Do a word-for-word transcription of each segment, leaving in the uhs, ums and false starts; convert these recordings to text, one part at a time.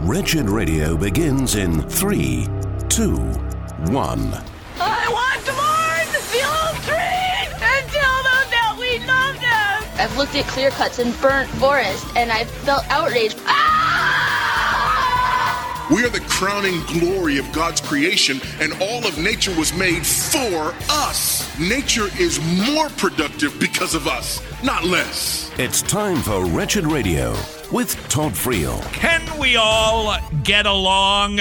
Wretched Radio begins in three, two, one. I want to mourn the old trees and tell them that we love them. I've looked at clear cuts and burnt forest, and I've felt outrage. Ah! We are the crowning glory of God's creation, and all of nature was made for us. Nature is more productive because of us, not less. It's time for Wretched Radio with Todd Friel. Can we all get along?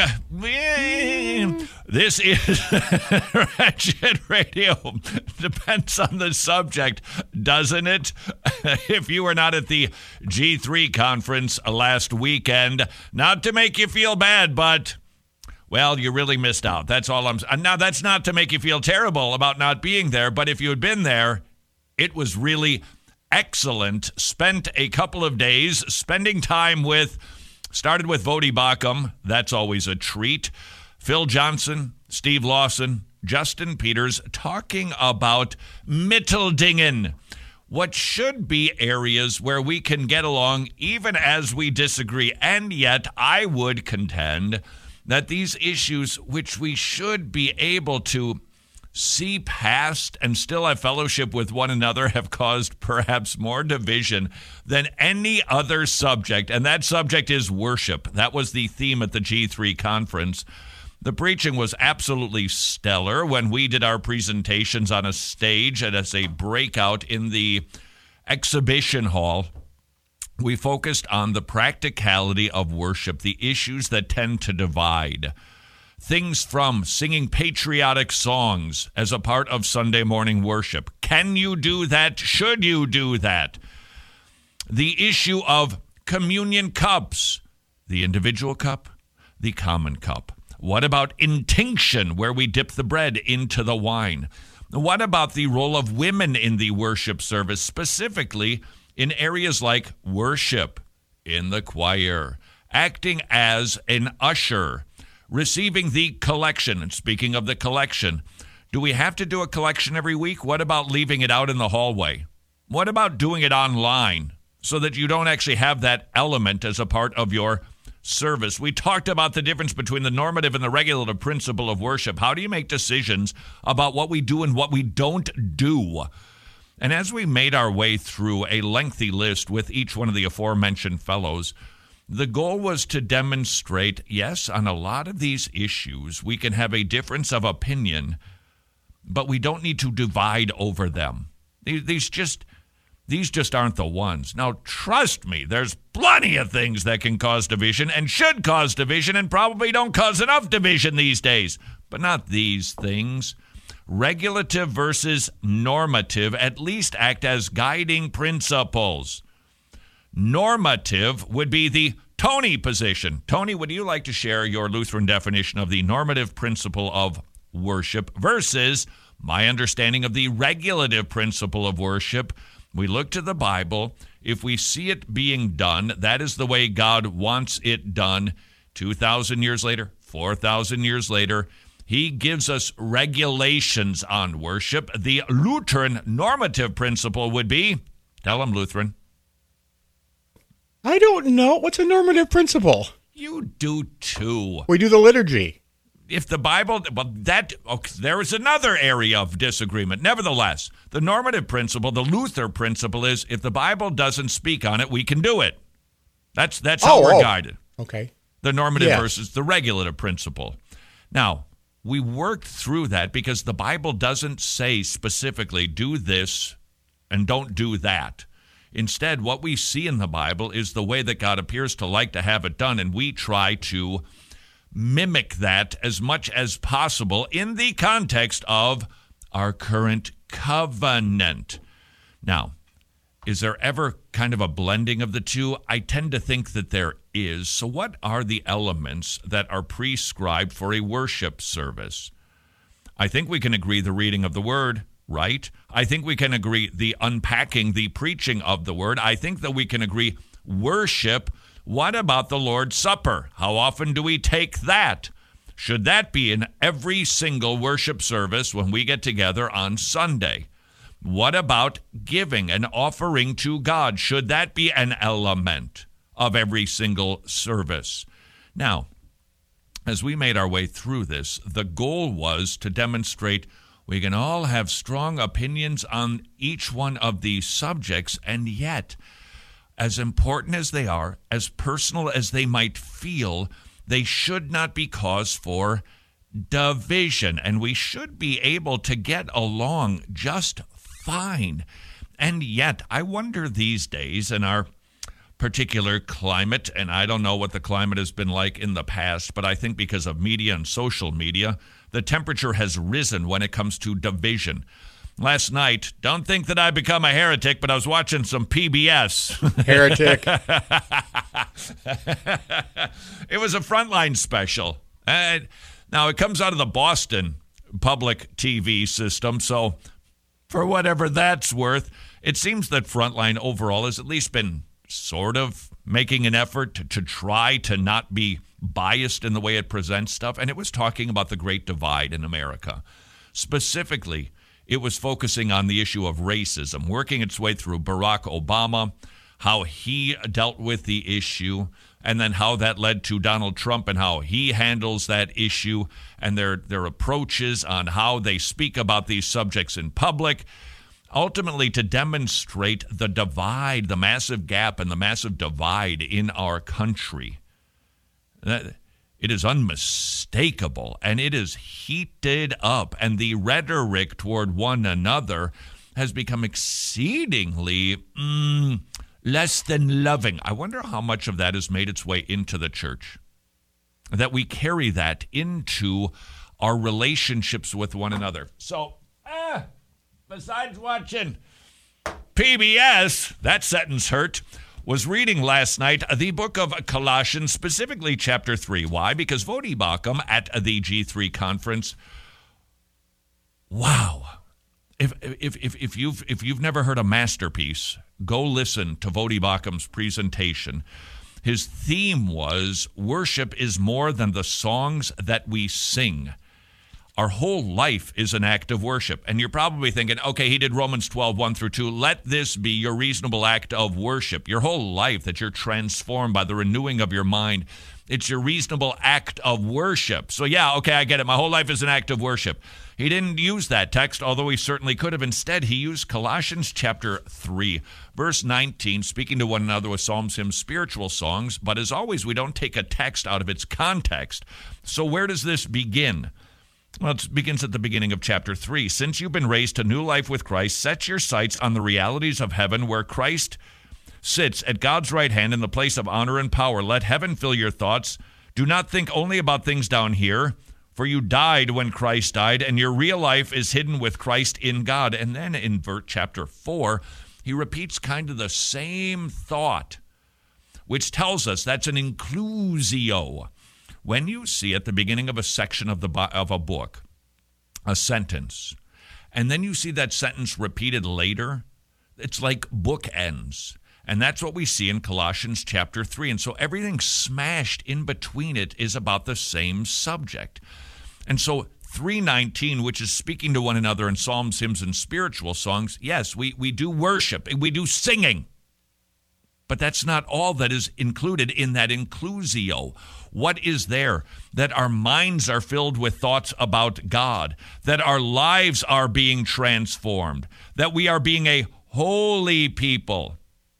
This is Wretched Radio. Depends on the subject, doesn't it? If you were not at the G three conference last weekend, not to make you feel bad, but, well, you really missed out. That's all I'm saying. Now, that's not to make you feel terrible about not being there, but if you had been there, it was really excellent. Spent a couple of days spending time with, started with Voddie Baucham. That's always a treat. Phil Johnson, Steve Lawson, Justin Peters, talking about Mitteldingen. What should be areas where we can get along even as we disagree. And yet I would contend that these issues, which we should be able to see past and still have fellowship with one another, have caused perhaps more division than any other subject. And that subject is worship. That was the theme at the G three conference. The preaching was absolutely stellar when we did our presentations on a stage and as a breakout in the exhibition hall. We focused on the practicality of worship, the issues that tend to divide. Things from singing patriotic songs as a part of Sunday morning worship. Can you do that? Should you do that? The issue of communion cups, the individual cup, the common cup. What about intinction, where we dip the bread into the wine? What about the role of women in the worship service, specifically in areas like worship, in the choir, acting as an usher, receiving the collection? And speaking of the collection, do we have to do a collection every week? What about leaving it out in the hallway? What about doing it online so that you don't actually have that element as a part of your service? We talked about the difference between the normative and the regulative principle of worship. How do you make decisions about what we do and what we don't do? And as we made our way through a lengthy list with each one of the aforementioned fellows, the goal was to demonstrate, yes, on a lot of these issues, we can have a difference of opinion, but we don't need to divide over them. These just, these just aren't the ones. Now, trust me, there's plenty of things that can cause division and should cause division and probably don't cause enough division these days, but not these things. Regulative versus normative at least act as guiding principles. Normative would be the Tony position. Tony, would you like to share your Lutheran definition of the normative principle of worship versus my understanding of the regulative principle of worship? We look to the Bible. If we see it being done, that is the way God wants it done. two thousand years later, four thousand years later, he gives us regulations on worship. The Lutheran normative principle would be, tell them, Lutheran. I don't know. What's a normative principle? You do too. We do the liturgy. If the Bible, well, that, okay, there is another area of disagreement. Nevertheless, the normative principle, the Luther principle is if the Bible doesn't speak on it, we can do it. That's that's how oh, we're oh. guided. Okay. The normative yeah. versus the regulative principle. Now, we worked through that because the Bible doesn't say specifically do this and don't do that. Instead, what we see in the Bible is the way that God appears to like to have it done, and we try to mimic that as much as possible in the context of our current covenant. Now, is there ever kind of a blending of the two? I tend to think that there is. So what are the elements that are prescribed for a worship service? I think we can agree the reading of the word, right? I think we can agree the unpacking, the preaching of the word. I think that we can agree worship. What about the Lord's Supper? How often do we take that? Should that be in every single worship service when we get together on Sunday? What about giving and offering to God? Should that be an element of every single service? Now, as we made our way through this, the goal was to demonstrate we can all have strong opinions on each one of these subjects, and yet, as important as they are, as personal as they might feel, they should not be cause for division, and we should be able to get along just fine. And yet, I wonder these days in our particular climate, and I don't know what the climate has been like in the past, but I think because of media and social media, the temperature has risen when it comes to division. Last night, don't think that I become a heretic, but I was watching some P B S. Heretic. It was a Frontline special. Uh, now, it comes out of the Boston public T V system, so for whatever that's worth, it seems that Frontline overall has at least been sort of making an effort to, to try to not be biased in the way it presents stuff. And it was talking about the Great Divide in America. Specifically, it was focusing on the issue of racism, working its way through Barack Obama, how he dealt with the issue, and then how that led to Donald Trump and how he handles that issue and their, their approaches on how they speak about these subjects in public. Ultimately, to demonstrate the divide, the massive gap and the massive divide in our country. It is unmistakable, and it is heated up, and the rhetoric toward one another has become exceedingly mm, less than loving. I wonder how much of that has made its way into the church, that we carry that into our relationships with one another. So, ah... besides watching P B S, that sentence hurt, was reading last night the book of Colossians, specifically chapter three. Why? Because Voddie Baucham at the G three conference, wow. If if if if you've if you've never heard a masterpiece, go listen to Voddie Baucham's presentation. His theme was worship is more than the songs that we sing. Our whole life is an act of worship. And you're probably thinking, okay, he did Romans twelve, one through two. Let this be your reasonable act of worship. Your whole life, that you're transformed by the renewing of your mind. It's your reasonable act of worship. So yeah, okay, I get it. My whole life is an act of worship. He didn't use that text, although he certainly could have. Instead, he used Colossians chapter three, verse nineteen, speaking to one another with psalms, hymns, spiritual songs. But as always, we don't take a text out of its context. So where does this begin? Well, it begins at the beginning of chapter three. Since you've been raised to new life with Christ, set your sights on the realities of heaven where Christ sits at God's right hand in the place of honor and power. Let heaven fill your thoughts. Do not think only about things down here, for you died when Christ died, and your real life is hidden with Christ in God. And then in verse chapter four, he repeats kind of the same thought, which tells us that's an inclusio. When you see at the beginning of a section of the of a book, a sentence, and then you see that sentence repeated later, it's like bookends. And that's what we see in Colossians chapter three. And so everything smashed in between it is about the same subject. And so three nineteen, which is speaking to one another in psalms, hymns, and spiritual songs, yes, we, we do worship, we do singing. But that's not all that is included in that inclusio. What is there? That our minds are filled with thoughts about God, that our lives are being transformed, that we are being a holy people.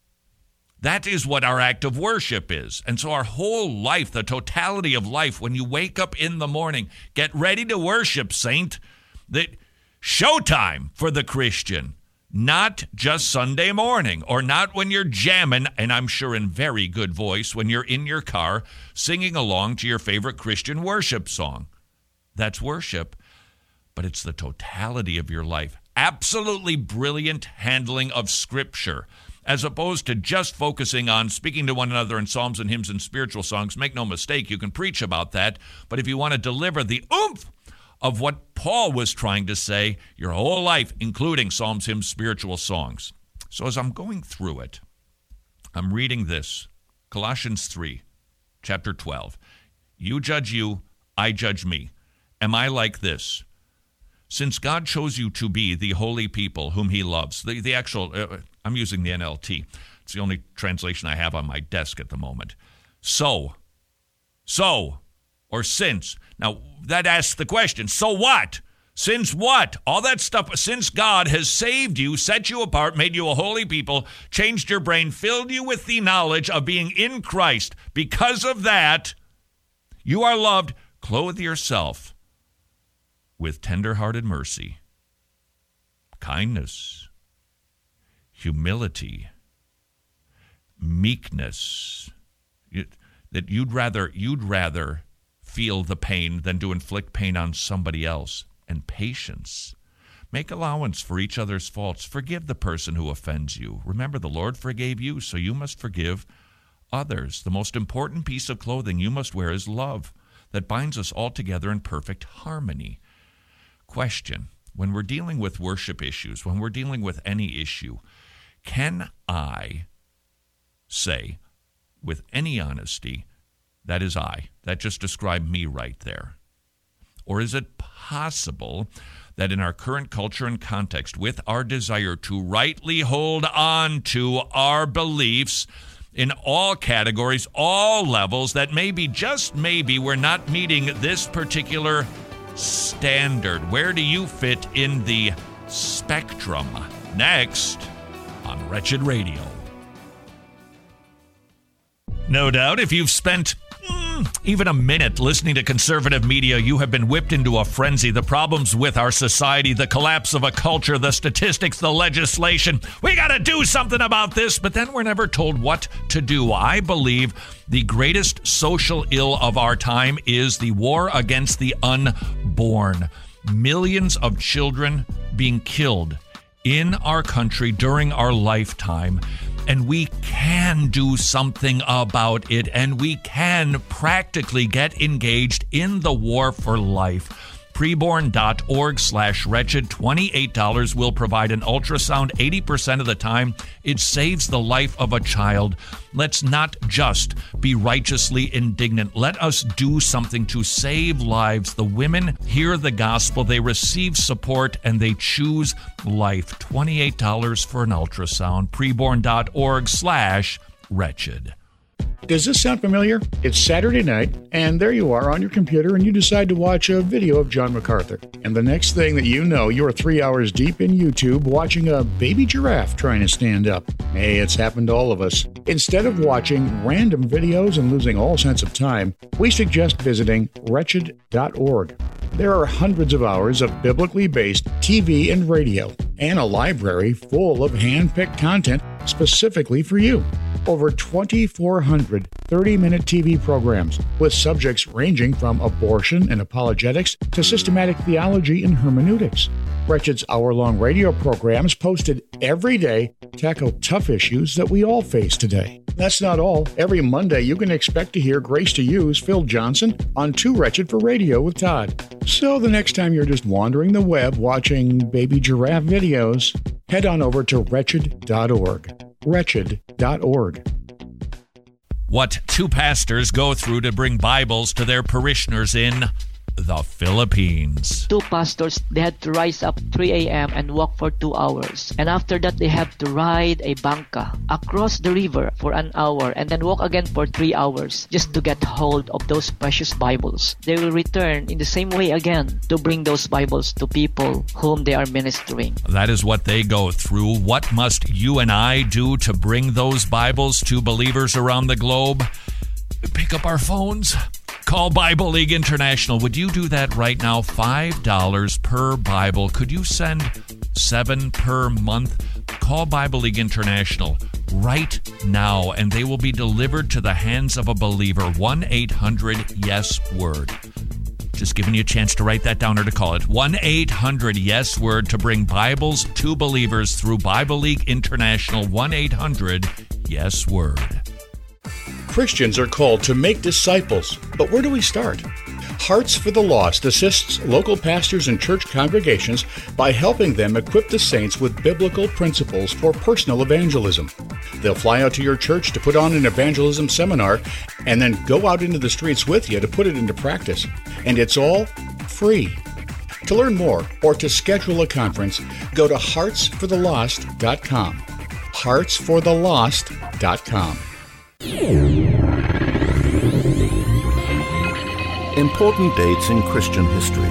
That is what our act of worship is. And so our whole life, the totality of life, when you wake up in the morning, get ready to worship, saint. That showtime for the Christian. Not just Sunday morning, or not when you're jamming, and I'm sure in very good voice, when you're in your car singing along to your favorite Christian worship song. That's worship, but it's the totality of your life. Absolutely brilliant handling of Scripture, as opposed to just focusing on speaking to one another in psalms and hymns and spiritual songs. Make no mistake, you can preach about that, but if you want to deliver the oomph of what Paul was trying to say, your whole life, including psalms, hymns, spiritual songs. So as I'm going through it, I'm reading this, Colossians three, chapter twelve. You judge you, I judge me. Am I like this? Since God chose you to be the holy people whom he loves, the, the actual, uh, I'm using the N L T. It's the only translation I have on my desk at the moment. So, So, or since. Now, that asks the question, so what? Since what? All that stuff, since God has saved you, set you apart, made you a holy people, changed your brain, filled you with the knowledge of being in Christ. Because of that, you are loved. Clothe yourself with tender-hearted mercy, kindness, humility, meekness. You, that you'd rather you'd rather feel the pain than to inflict pain on somebody else. And patience. Make allowance for each other's faults. Forgive the person who offends you. Remember, the Lord forgave you, so you must forgive others. The most important piece of clothing you must wear is love that binds us all together in perfect harmony. Question: when we're dealing with worship issues, when we're dealing with any issue, can I say with any honesty, that is I? That just described me right there. Or is it possible that in our current culture and context, with our desire to rightly hold on to our beliefs in all categories, all levels, that maybe, just maybe, we're not meeting this particular standard? Where do you fit in the spectrum? Next on Wretched Radio. No doubt, if you've spent even a minute listening to conservative media, you have been whipped into a frenzy. The problems with our society, the collapse of a culture, the statistics, the legislation. We got to do something about this, but then we're never told what to do. I believe the greatest social ill of our time is the war against the unborn. Millions of children being killed in our country during our lifetime. And we can do something about it, and we can practically get engaged in the war for life. Preborn.org slash wretched. twenty-eight dollars will provide an ultrasound. eighty percent of the time, it saves the life of a child. Let's not just be righteously indignant. Let us do something to save lives. The women hear the gospel, they receive support, and they choose life. twenty-eight dollars for an ultrasound. Preborn.org slash wretched. Does this sound familiar? It's Saturday night, and there you are on your computer, and you decide to watch a video of John MacArthur. And the next thing that you know, you're three hours deep in YouTube watching a baby giraffe trying to stand up. Hey, it's happened to all of us. Instead of watching random videos and losing all sense of time, we suggest visiting wretched dot org. There are hundreds of hours of biblically based T V and radio, and a library full of hand-picked content specifically for you. Over twenty-four hundred thirty-minute T V programs with subjects ranging from abortion and apologetics to systematic theology and hermeneutics. Wretched's hour-long radio programs posted every day tackle tough issues that we all face today. That's not all. Every Monday, you can expect to hear Grace to You's Phil Johnson on Too Wretched for Radio with Todd. So the next time you're just wandering the web watching baby giraffe videos, head on over to wretched dot org. wretched dot org. What two pastors go through to bring Bibles to their parishioners in the Philippines. Two pastors, they had to rise up three a.m. and walk for two hours. And after that, they have to ride a bangka across the river for an hour and then walk again for three hours just to get hold of those precious Bibles. They will return in the same way again to bring those Bibles to people whom they are ministering. That is what they go through. What must you and I do to bring those Bibles to believers around the globe? Pick up our phones. Call Bible League International. Would you do that right now? five dollars per Bible. Could you send seven per month? Call Bible League International right now, and they will be delivered to the hands of a believer. one eight hundred yes word. Just giving you a chance to write that down or to call it. one eight hundred yes word to bring Bibles to believers through Bible League International. one eight hundred yes word. Christians are called to make disciples, but where do we start? Hearts for the Lost assists local pastors and church congregations by helping them equip the saints with biblical principles for personal evangelism. They'll fly out to your church to put on an evangelism seminar and then go out into the streets with you to put it into practice. And it's all free. To learn more or to schedule a conference, go to hearts for the lost dot com. hearts for the lost dot com. Important dates in Christian history.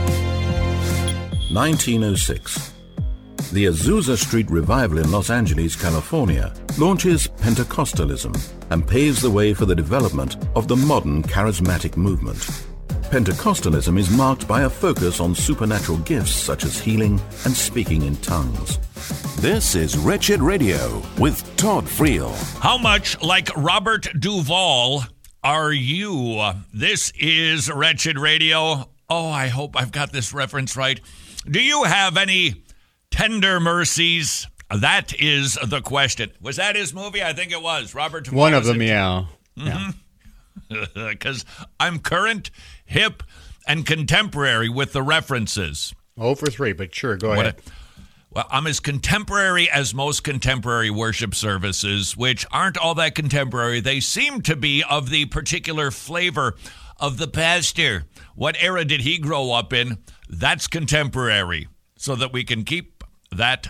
nineteen oh six. The Azusa Street Revival in Los Angeles, California, launches Pentecostalism and paves the way for the development of the modern charismatic movement. Pentecostalism is marked by a focus on supernatural gifts such as healing and speaking in tongues. This is Wretched Radio with Todd Friel. How much like Robert Duvall are you? This is Wretched Radio. Oh, I hope I've got this reference right. Do you have any tender mercies? That is the question. Was that his movie? I think it was. Robert Duvall. One of them, yeah. Mm-hmm. Because I'm current, hip, and contemporary with the references. Oh for three, but sure, go What ahead. a- well, I'm as contemporary as most contemporary worship services, which aren't all that contemporary. They seem to be of the particular flavor of the pastor. What era did he grow up in? That's contemporary, so that we can keep that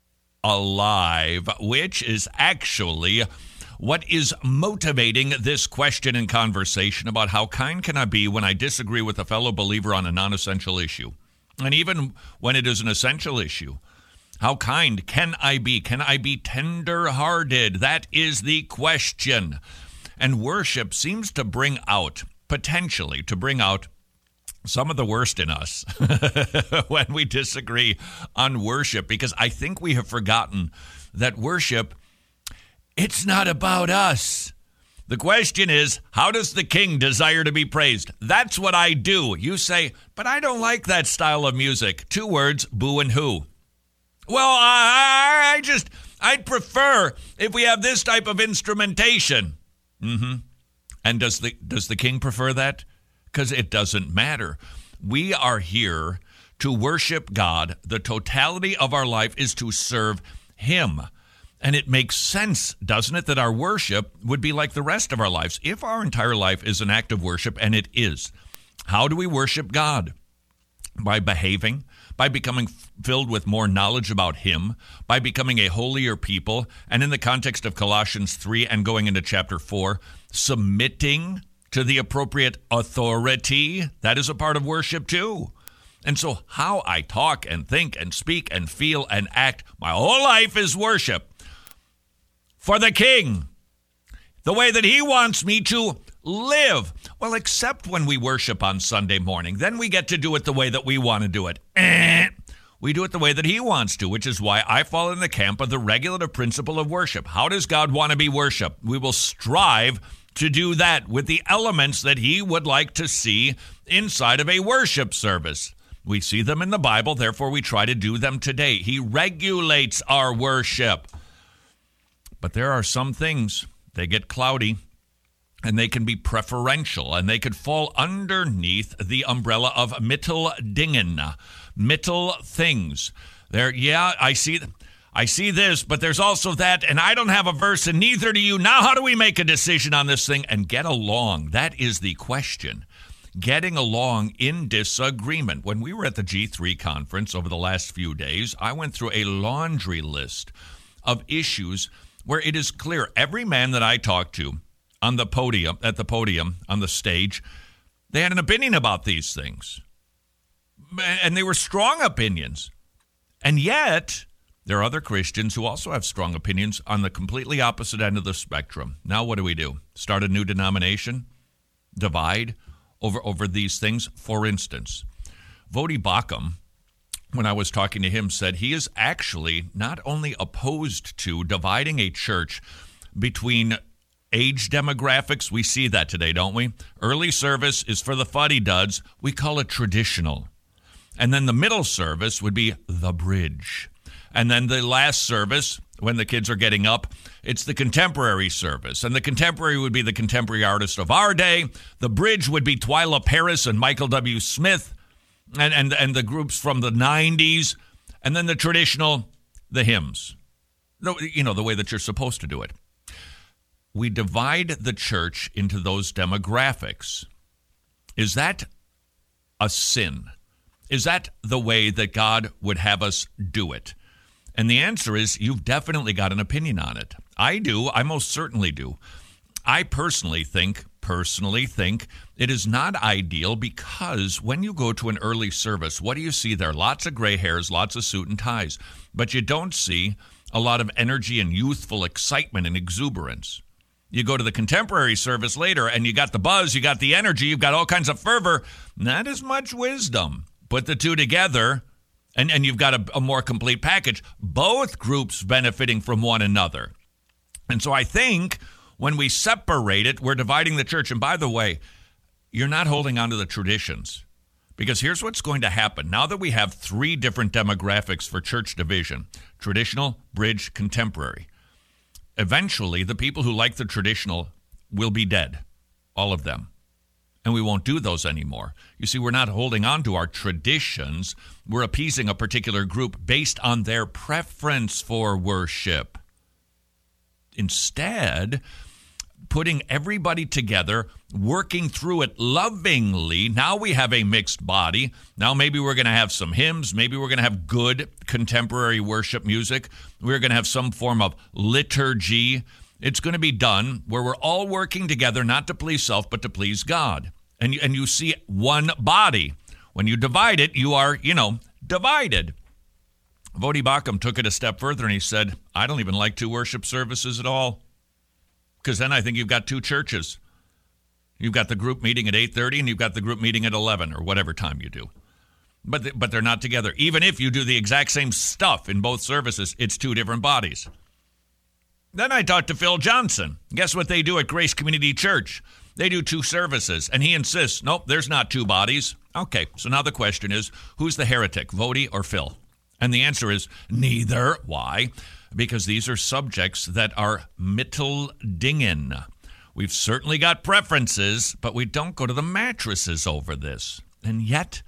alive, which is actually what is motivating this question and conversation about how kind can I be when I disagree with a fellow believer on a non-essential issue, and even when it is an essential issue. How kind can I be? Can I be tender-hearted? That is the question. And worship seems to bring out, potentially, to bring out some of the worst in us when we disagree on worship, because I think we have forgotten that worship, it's not about us. The question is, how does the king desire to be praised? That's what I do. You say, but I don't like that style of music. Two words, boo and who. Well, I, I just, I'd prefer if we have this type of instrumentation. Mm-hmm. And does the does the king prefer that? Because it doesn't matter. We are here to worship God. The totality of our life is to serve him. And it makes sense, doesn't it, that our worship would be like the rest of our lives. If our entire life is an act of worship, and it is, how do we worship God? By behaving, by becoming filled with more knowledge about him, by becoming a holier people, and in the context of Colossians three and going into chapter four, submitting to the appropriate authority. That is a part of worship too. And so how I talk and think and speak and feel and act, my whole life is worship for the king, the way that he wants me to live. Well, except when we worship on Sunday morning. Then we get to do it the way that we want to do it. Eh. We do it the way that he wants to, which is why I fall in the camp of the regulative principle of worship. How does God want to be worshiped? We will strive to do that with the elements that he would like to see inside of a worship service. We see them in the Bible, therefore we try to do them today. He regulates our worship. But there are some things, they get cloudy, and they can be preferential, and they could fall underneath the umbrella of Mitteldingen, Mittel things. There, yeah, I see, I see this, but there's also that, and I don't have a verse, and neither do you. Now, how do we make a decision on this thing and get along? That is the question. Getting along in disagreement. When we were at the G three conference over the last few days, I went through a laundry list of issues where it is clear every man that I talked to on the podium, at the podium, on the stage, they had an opinion about these things. And they were strong opinions. And yet, there are other Christians who also have strong opinions on the completely opposite end of the spectrum. Now what do we do? Start a new denomination? Divide over, over these things? For instance, Vodi Bakum, when I was talking to him, said he is actually not only opposed to dividing a church between age demographics. We see that today, don't we? Early service is for the fuddy-duds. We call it traditional. And then the middle service would be the bridge. And then the last service, when the kids are getting up, it's the contemporary service. And the contemporary would be the contemporary artist of our day. The bridge would be Twyla Paris and Michael W. Smith and, and, and the groups from the nineties. And then the traditional, the hymns. You know, the way that you're supposed to do it. We divide the church into those demographics. Is that a sin? Is that the way that God would have us do it? And the answer is, you've definitely got an opinion on it. I do. I most certainly do. I personally think personally think it is not ideal because when you go to an early service, what do you see there? Lots of gray hairs, lots of suit and ties, but you don't see a lot of energy and youthful excitement and exuberance. You go to the contemporary service later and you got the buzz, you got the energy, you've got all kinds of fervor, not as much wisdom. Put the two together and, and you've got a, a more complete package. Both groups benefiting from one another. And so I think when we separate it, we're dividing the church. And by the way, you're not holding on to the traditions. Because here's what's going to happen. Now that we have three different demographics for church division, traditional, bridge, contemporary, eventually the people who like the traditional will be dead, all of them. And we won't do those anymore. You see, we're not holding on to our traditions. We're appeasing a particular group based on their preference for worship. Instead, putting everybody together, working through it lovingly. Now we have a mixed body. Now maybe we're going to have some hymns. Maybe we're going to have good contemporary worship music. We're going to have some form of liturgy. It's going to be done where we're all working together, not to please self, but to please God. And you, and you see one body. When you divide it, you are, you know, divided. Voddie Baucham took it a step further and he said, I don't even like two worship services at all. Because then I think you've got two churches. You've got the group meeting at eight thirty and you've got the group meeting at eleven or whatever time you do. But th- but they're not together. Even if you do the exact same stuff in both services, it's two different bodies. Then I talked to Phil Johnson. Guess what they do at Grace Community Church? They do two services, and he insists, nope, there's not two bodies. Okay, so now the question is, who's the heretic, Voddie or Phil? And the answer is neither. Why? Because these are subjects that are Mitteldingen. We've certainly got preferences, but we don't go to the mattresses over this. And yet,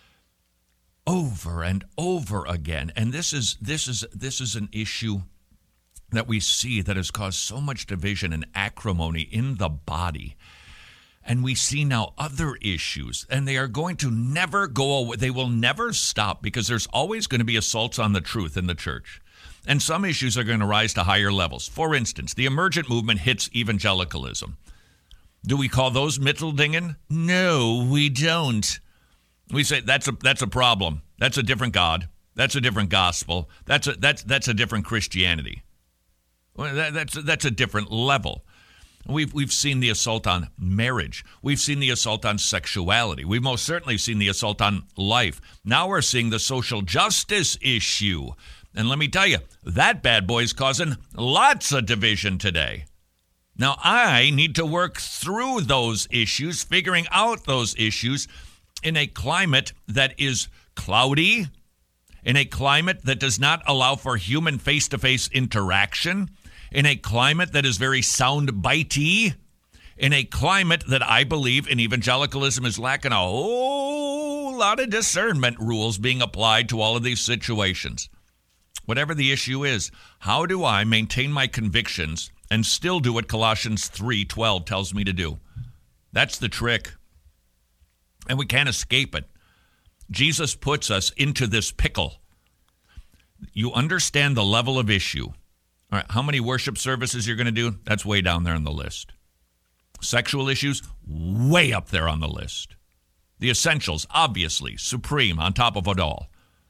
over and over again, and this is this is this is an issue that we see that has caused so much division and acrimony in the body. And we see now other issues, and they are going to never go away. They will never stop because there's always going to be assaults on the truth in the church. And some issues are going to rise to higher levels. For instance, the emergent movement hits evangelicalism. Do we call those Mitteldingen? No, we don't. We say that's a that's a problem. That's a different God. That's a different gospel. That's a that's that's a different Christianity. Well, that, that's that's a different level. We've we've seen the assault on marriage. We've seen the assault on sexuality. We've most certainly seen the assault on life. Now we're seeing the social justice issue. And let me tell you, that bad boy is causing lots of division today. Now, I need to work through those issues, figuring out those issues in a climate that is cloudy, in a climate that does not allow for human face-to-face interaction, in a climate that is very sound-bitey, in a climate that I believe in evangelicalism is lacking a whole lot of discernment rules being applied to all of these situations. Whatever the issue is, how do I maintain my convictions and still do what Colossians three twelve tells me to do? That's the trick. And we can't escape it. Jesus puts us into this pickle. You understand the level of issue. All right, how many worship services you're going to do? That's way down there on the list. Sexual issues, way up there on the list. The essentials, obviously, supreme, on top of it all.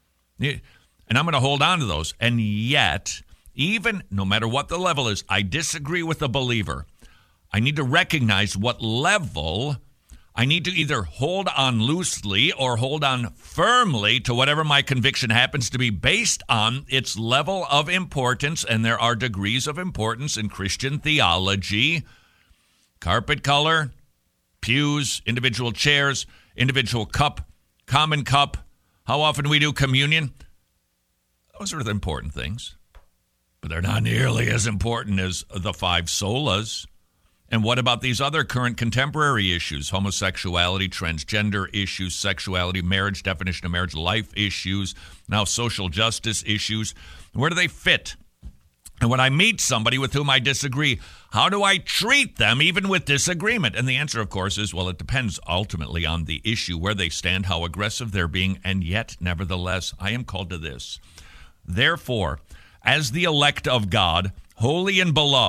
And I'm going to hold on to those. And yet, even no matter what the level is, I disagree with the believer. I need to recognize what level I need to either hold on loosely or hold on firmly to whatever my conviction happens to be based on its level of importance. And there are degrees of importance in Christian theology. Carpet color, pews, individual chairs, individual cup, common cup, how often we do communion. Those are the important things. But they're not nearly as important as the five solas. And what about these other current contemporary issues? Homosexuality, transgender issues, sexuality, marriage, definition of marriage, life issues, now social justice issues. Where do they fit? And when I meet somebody with whom I disagree, how do I treat them even with disagreement? And the answer, of course, is, well, it depends ultimately on the issue, where they stand, how aggressive they're being. And yet, nevertheless, I am called to this. Therefore, as the elect of God, holy and beloved,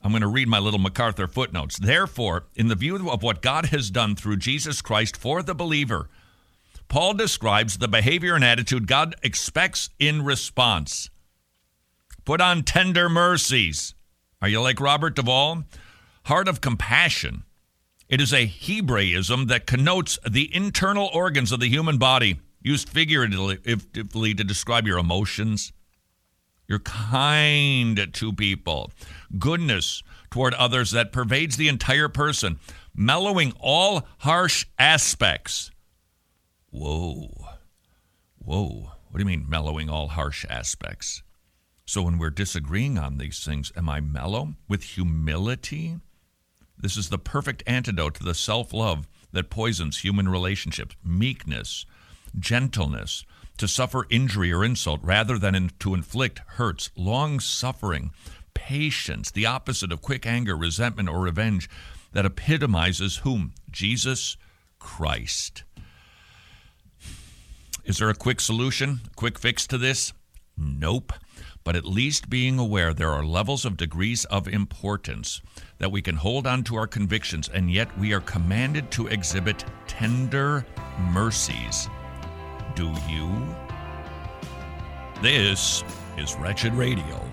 I'm going to read my little MacArthur footnotes. Therefore, in the view of what God has done through Jesus Christ for the believer, Paul describes the behavior and attitude God expects in response. Put on tender mercies. Are you like Robert Duvall? Heart of compassion. It is a Hebraism that connotes the internal organs of the human body, used figuratively to describe your emotions. You're kind to people. Goodness toward others that pervades the entire person, mellowing all harsh aspects. Whoa. Whoa. What do you mean mellowing all harsh aspects? So when we're disagreeing on these things, am I mellow? With humility? This is the perfect antidote to the self-love that poisons human relationships. Meekness, gentleness, to suffer injury or insult rather than in, to inflict hurts. Long-suffering, patience, the opposite of quick anger, resentment, or revenge, that epitomizes whom? Jesus Christ. Is there a quick solution, quick fix to this? Nope. But at least being aware there are levels of degrees of importance that we can hold on to our convictions, and yet we are commanded to exhibit tender mercies. Do you? This is Wretched Radio.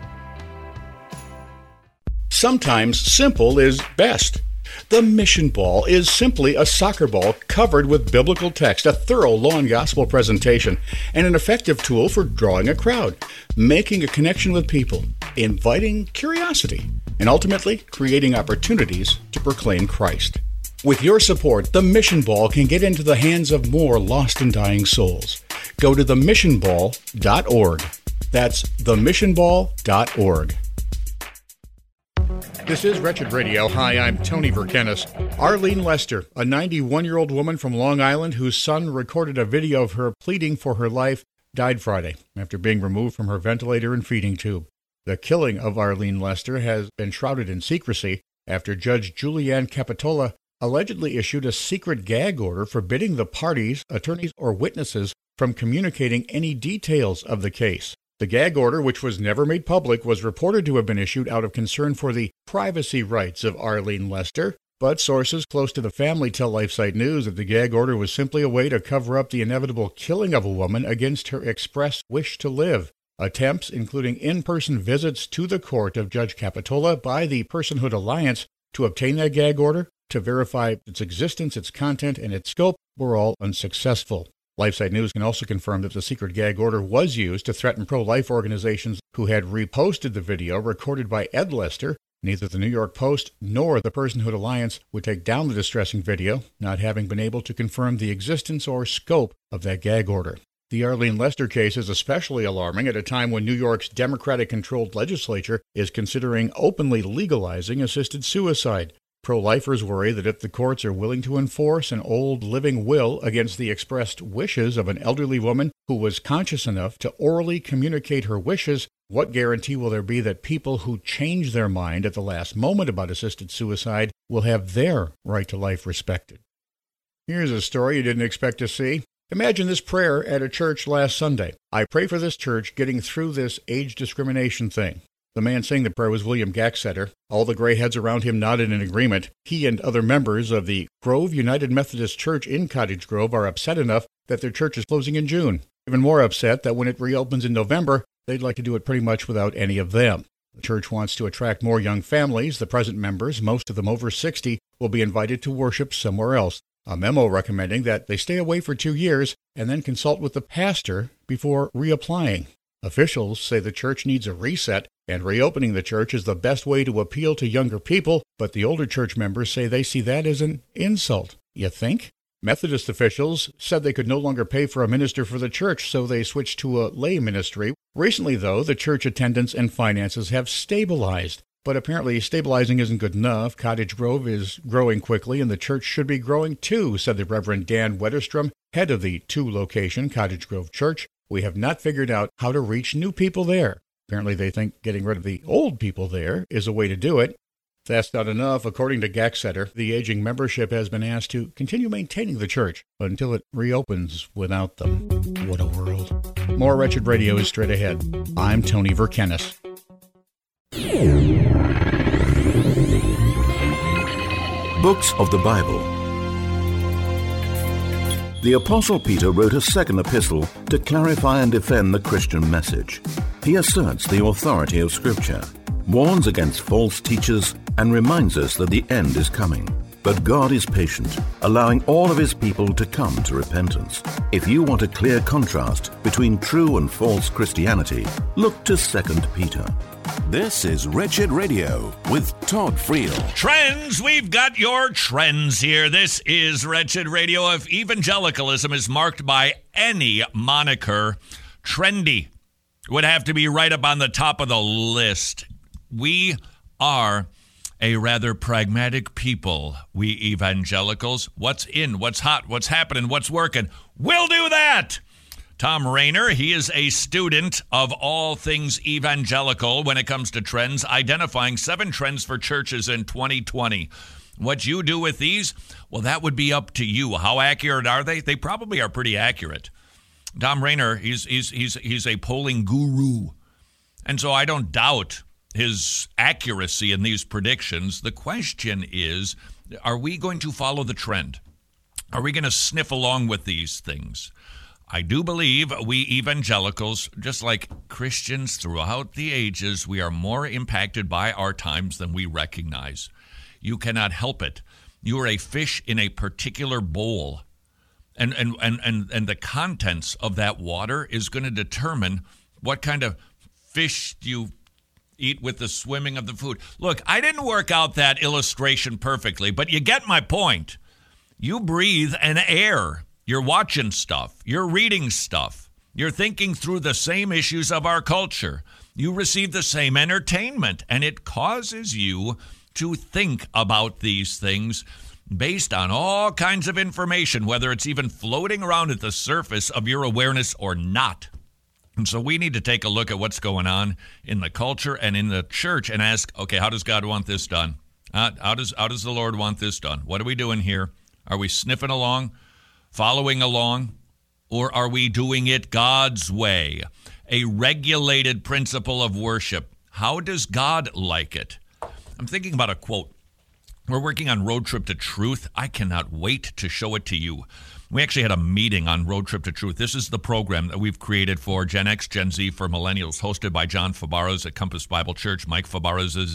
Sometimes simple is best. The Mission Ball is simply a soccer ball covered with biblical text, a thorough law and gospel presentation, and an effective tool for drawing a crowd, making a connection with people, inviting curiosity, and ultimately creating opportunities to proclaim Christ. With your support, the Mission Ball can get into the hands of more lost and dying souls. Go to the mission ball dot org. That's the mission ball dot org. This is Wretched Radio. Hi, I'm Tony Verkenis. Arlene Lester, a ninety-one-year-old woman from Long Island whose son recorded a video of her pleading for her life, died Friday after being removed from her ventilator and feeding tube. The killing of Arlene Lester has been shrouded in secrecy after Judge Julianne Capitola allegedly issued a secret gag order forbidding the parties, attorneys, or witnesses from communicating any details of the case. The gag order, which was never made public, was reported to have been issued out of concern for the privacy rights of Arlene Lester, but sources close to the family tell LifeSite News that the gag order was simply a way to cover up the inevitable killing of a woman against her express wish to live. Attempts, including in-person visits to the court of Judge Capitola by the Personhood Alliance to obtain that gag order, to verify its existence, its content, and its scope, were all unsuccessful. LifeSite News can also confirm that the secret gag order was used to threaten pro-life organizations who had reposted the video recorded by Ed Lester. Neither the New York Post nor the Personhood Alliance would take down the distressing video, not having been able to confirm the existence or scope of that gag order. The Arlene Lester case is especially alarming at a time when New York's Democratic-controlled legislature is considering openly legalizing assisted suicide. Pro-lifers worry that if the courts are willing to enforce an old living will against the expressed wishes of an elderly woman who was conscious enough to orally communicate her wishes, what guarantee will there be that people who change their mind at the last moment about assisted suicide will have their right to life respected? Here's a story you didn't expect to see. Imagine this prayer at a church last Sunday. I pray for this church getting through this age discrimination thing. The man saying the prayer was William Gaxeter. All the gray heads around him nodded in agreement. He and other members of the Grove United Methodist Church in Cottage Grove are upset enough that their church is closing in June. Even more upset that when it reopens in November, they'd like to do it pretty much without any of them. The church wants to attract more young families. The present members, most of them over sixty, will be invited to worship somewhere else. A memo recommending that they stay away for two years and then consult with the pastor before reapplying. Officials say the church needs a reset, and reopening the church is the best way to appeal to younger people, but the older church members say they see that as an insult. You think? Methodist officials said they could no longer pay for a minister for the church, so they switched to a lay ministry. Recently, though, the church attendance and finances have stabilized. But apparently stabilizing isn't good enough. Cottage Grove is growing quickly, and the church should be growing too, said the Reverend Dan Wetterstrom, head of the two-location Cottage Grove Church. We have not figured out how to reach new people there. Apparently they think getting rid of the old people there is a way to do it. If that's not enough, according to Gaxeter, the aging membership has been asked to continue maintaining the church until it reopens without them. What a world. More Wretched Radio is straight ahead. I'm Tony Verkenis. books of the Bible. The Apostle Peter wrote a second epistle to clarify and defend the Christian message. He asserts the authority of Scripture, warns against false teachers, and reminds us that the end is coming. But God is patient, allowing all of His people to come to repentance. If you want a clear contrast between true and false Christianity, look to Second Peter. This is Wretched Radio with Todd Friel. Trends, we've got your trends here. This is Wretched Radio. If evangelicalism is marked by any moniker, trendy would have to be right up on the top of the list. We are a rather pragmatic people, we evangelicals. What's in, what's hot, what's happening, what's working? We'll do that. Tom Rainer, he is a student of all things evangelical when it comes to trends, identifying seven trends for churches in twenty twenty. What you do with these, well, that would be up to you. How accurate are they? They probably are pretty accurate. Tom Rainer, he's he's he's he's a polling guru, and so I don't doubt his accuracy in these predictions. The question is, are we going to follow the trend? Are we going to sniff along with these things? I do believe we evangelicals, just like Christians throughout the ages, we are more impacted by our times than we recognize. You cannot help it. You are a fish in a particular bowl. And and, and, and, and the contents of that water is going to determine what kind of fish you eat with the swimming of the food. Look, I didn't work out that illustration perfectly, but you get my point. You breathe an air. You're watching stuff. You're reading stuff. You're thinking through the same issues of our culture. You receive the same entertainment, and it causes you to think about these things based on all kinds of information, whether it's even floating around at the surface of your awareness or not. And so we need to take a look at what's going on in the culture and in the church and ask, okay, how does God want this done? Uh, how does how does the Lord want this done? What are we doing here? Are we sniffing along, following along, or are we doing it God's way? A regulated principle of worship. How does God like it? I'm thinking about a quote. We're working on Road Trip to Truth. I cannot wait to show it to you. We actually had a meeting on Road Trip to Truth. This is the program that we've created for Gen X, Gen Z, for millennials, hosted by John Fabarez at Compass Bible Church, Mike Fabarez's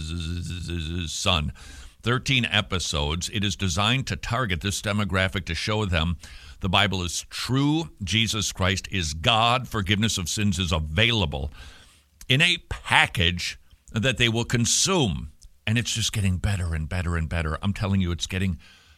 son. thirteen episodes. It is designed to target this demographic to show them the Bible is true, Jesus Christ is God, forgiveness of sins is available in a package that they will consume. And it's just getting better and better and better. I'm telling you, it's getting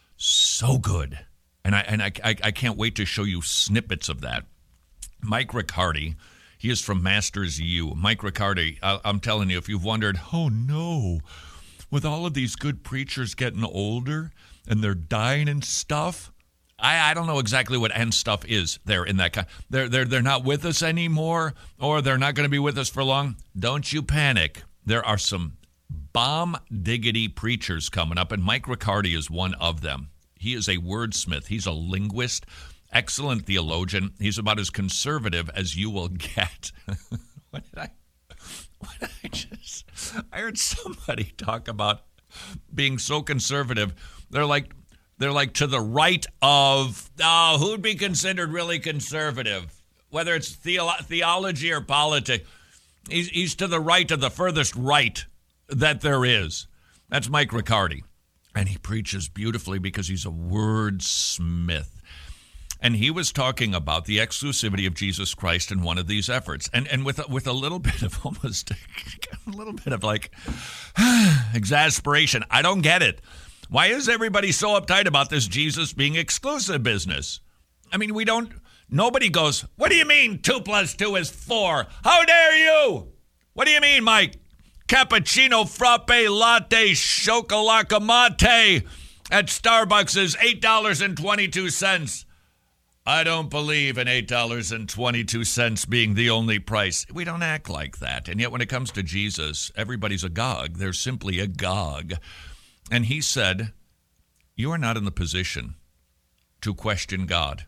so good. And I and I, I, I can't wait to show you snippets of that. Mike Riccardi, he is from Masters U. Mike Riccardi, I, I'm telling you, if you've wondered, oh no, with all of these good preachers getting older and they're dying and stuff, I, I don't know exactly what and stuff is there in that kind. They're, they're, they're not with us anymore, or they're not going to be with us for long. Don't you panic. There are some bomb diggity preachers coming up, and Mike Riccardi is one of them. He is a wordsmith. He's a linguist, excellent theologian. He's about as conservative as you will get. What did I, what did I just, I heard somebody talk about being so conservative. They're like, they're like to the right of, oh, who'd be considered really conservative? Whether it's theolo- theology or politics. He's, he's to the right of the furthest right that there is. That's Mike Riccardi. And he preaches beautifully because he's a wordsmith. And he was talking about the exclusivity of Jesus Christ in one of these efforts. And and with a, with a little bit of almost, a little bit of like exasperation. I don't get it. Why is everybody so uptight about this Jesus being exclusive business? I mean, we don't, nobody goes, what do you mean two plus two is four? How dare you? What do you mean, Mike? Cappuccino, frappe, latte, chocolate mate at Starbucks is eight dollars and twenty-two cents. I don't believe in eight dollars and twenty-two cents being the only price. We don't act like that. And yet when it comes to Jesus, everybody's agog. They're simply agog. And he said, you are not in the position to question God.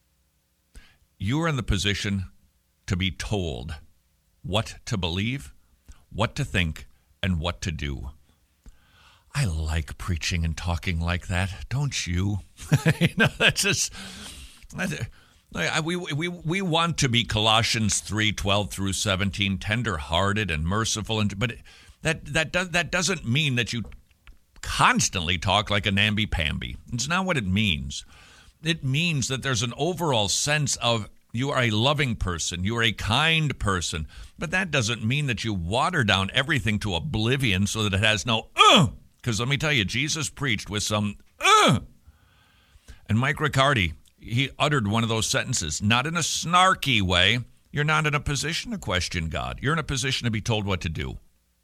You are in the position to be told what to believe, what to think, and what to do. I like preaching and talking like that, don't you? you know, that's just... I, we, we, we want to be Colossians three, twelve through seventeen, tender-hearted and merciful, and but that, that, does, that doesn't mean that you constantly talk like a namby-pamby. It's not what it means. It means that there's an overall sense of you are a loving person, you are a kind person, but that doesn't mean that you water down everything to oblivion so that it has no uh. Because let me tell you, Jesus preached with some uh. And Mike Riccardi, he uttered one of those sentences, not in a snarky way. You're not in a position to question God. You're in a position to be told what to do.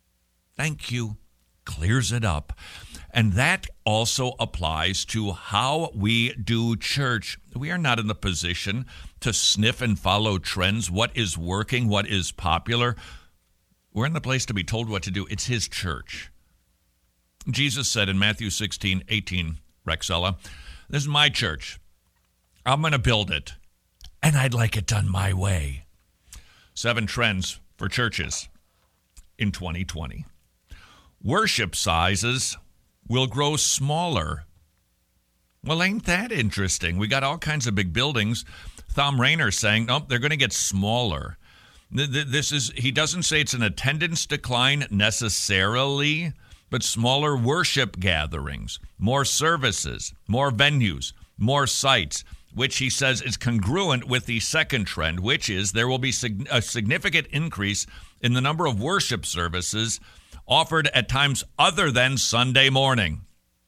Thank you. Clears it up. And that also applies to how we do church. We are not in the position to sniff and follow trends, what is working, what is popular. We're in the place to be told what to do. It's his church. Jesus said in Matthew sixteen, eighteen, Rexella, this is my church. I'm going to build it, and I'd like it done my way. Seven trends for churches in twenty twenty. Worship sizes will grow smaller. Well, ain't that interesting? We got all kinds of big buildings. Thom Rainer saying, nope, they're going to get smaller. This is, he doesn't say it's an attendance decline necessarily, but smaller worship gatherings, more services, more venues, more sites, which he says is congruent with the second trend, which is there will be a significant increase in the number of worship services offered at times other than Sunday morning.